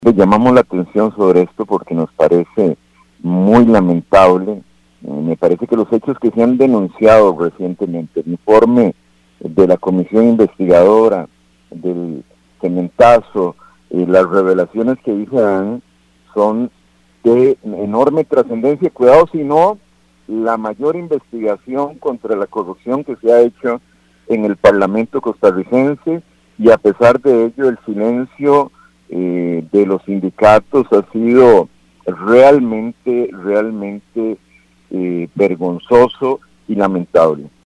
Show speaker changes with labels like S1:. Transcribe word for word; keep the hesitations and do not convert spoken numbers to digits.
S1: Le llamamos la atención sobre esto porque nos parece muy lamentable. Eh, me parece que los hechos que se han denunciado recientemente, el informe de la comisión investigadora, del cementazo, y las revelaciones que ahí se dan son de enorme trascendencia. Cuidado si no, la mayor investigación contra la corrupción que se ha hecho en el Parlamento costarricense, y a pesar de ello el silencio eh, de los sindicatos ha sido realmente, realmente eh, vergonzoso y lamentable.